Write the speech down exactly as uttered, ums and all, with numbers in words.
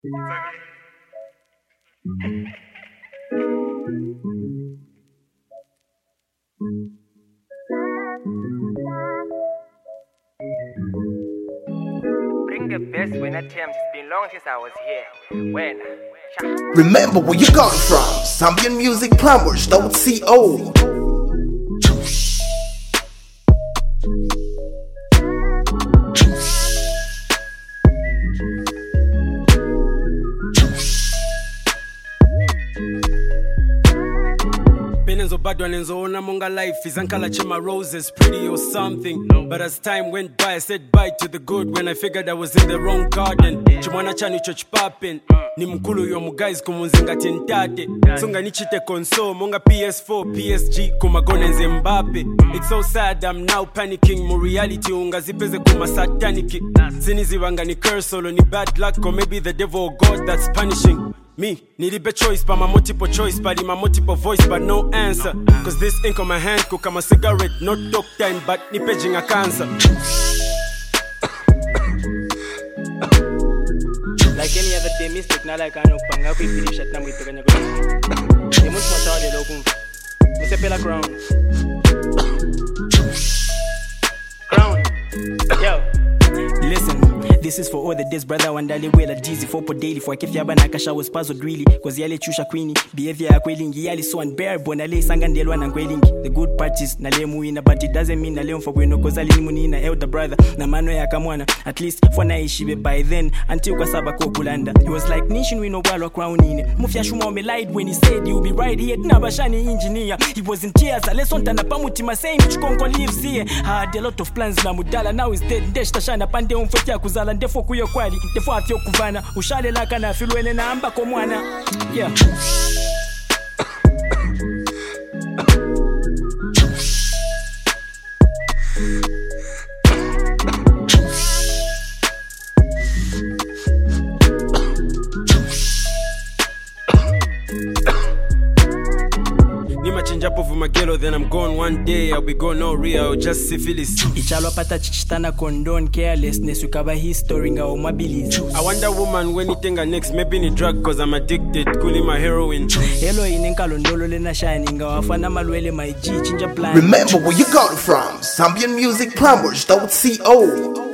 Bring the best when I attempt. It's been long since I was here. When? Remember where you got it from. Zambian Music Plumbers dot co. Bad one and so monga life is ankala chema roses pretty or something. But as time went by, I said bye to the good when I figured I was in the wrong garden. Chimwana chani church popping. Ni mkulu yo muguys kumunzinga tentate. Sunga nichite console monga P S four, P S G kumagone Zimbabwe. It's so sad I'm now panicking. More reality unga zipeze kuma sataniki. Sinizi wanga ni curse solo ni bad luck or maybe the devil or God that's punishing me. Need a choice, but my multiple choice, but in my multiple voice, but no answer. Cause this ink on my hand cook I'm a cigarette, not talk time, but ni paging a cancer. Like any other day, mistake, not like I know panga we finish at namu itoganya ko. They must matter the lokum. Mister Pela Crown. Crown. Yo. Listen, this is for all the days, brother. Wandale wela dizzy for per daily. For kifya bana kasha was puzzled really. Cause yale chusha queenie. Behavior ya kwelingi. Yale so unbear. Bonale sangandelwa na kwelingi. The good parties, na le muina. But it doesn't mean na le mfa bueno. Cause ali munina elder brother. Na mano ya kamwana. At least for na ishibe by then. Until kwa saba ko kulanda. He was like, nation we no walwa crown in. Mufya shuma me lied when he said you'll be right here. Nabashani engineer. He was in tears. Alesson tana pamutima saying chukonko lives here. Had a lot of plans na mudala. Now he's dead. Desh tashana pande umfotia kuzala. Ndefo kuyo kwali. Ndefo afyo kuvana. Ushale laka na filwene na amba kwa mwana. Yeah. Change up over my ghetto, then I'm gone one day. I'll be gone no real, just syphilis. Ichalo pata chichitana condone carelessness. Ukaba history nga umabilis. I wonder woman when you think I next, maybe ni drug cause I'm addicted. Cooling my heroin. Hello inenka londolo le na shining. Nga wafana malwele my G chinja plan. Remember where you got it from. Zambian Music Plumbers dot co.